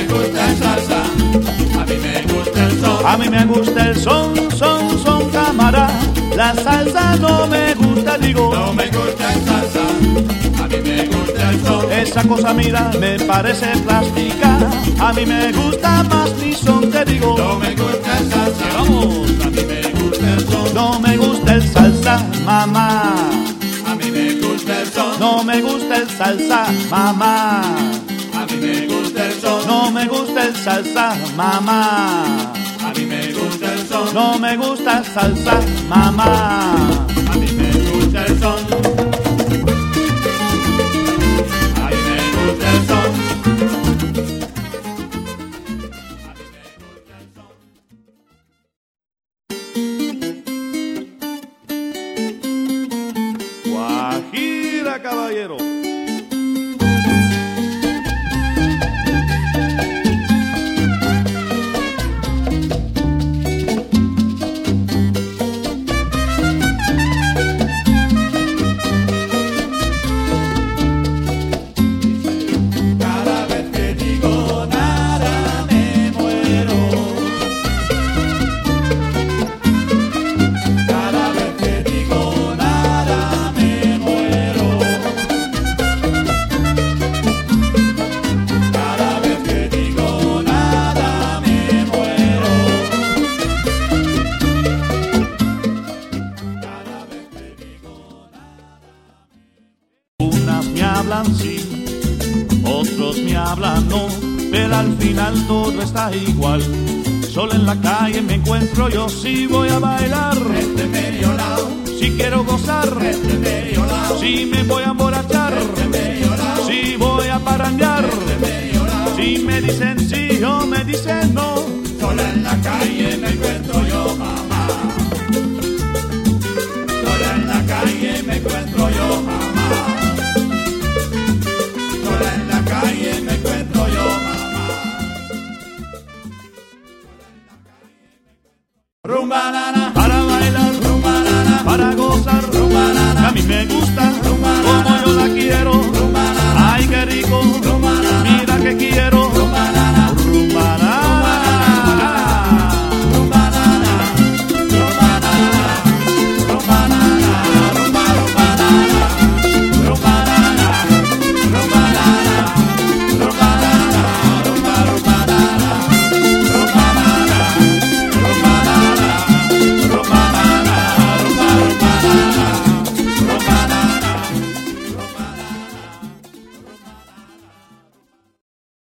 gusta el salsa, a mí me gusta el son. A mí me gusta el son, cámara. La salsa no me gusta, digo. No me gusta el salsa, a mí me gusta el son. Esa cosa, mira, me parece plástica. A mí me gusta más mi son, te digo. No me gusta el salsa, Vamos. a mí me gusta el son. No me gusta el salsa, mamá. A mí me gusta el son. No me gusta el salsa, mamá. A mí me gusta el son. No me gusta el salsa, mamá. A mí me gusta el son. No me gusta salsa, mamá. A mí me gusta el son. A mí me gusta el son. A mí me gusta el son. Guajira, caballero. Cada vez que digo nada me muero. Cada vez que digo nada me muero. Cada vez que digo nada me muero. Cada vez que digo nada. Unas me hablan sí, otros me hablan no, pero al final todo está igual. Solo en la calle me encuentro yo, si voy a bailar, De medio lado, si quiero gozar, de medio lado, si me voy a emborrachar, de medio lado, si voy a parangar, de medio lado. si me dicen sí o me dicen no. Sola en la calle me encuentro yo, mamá.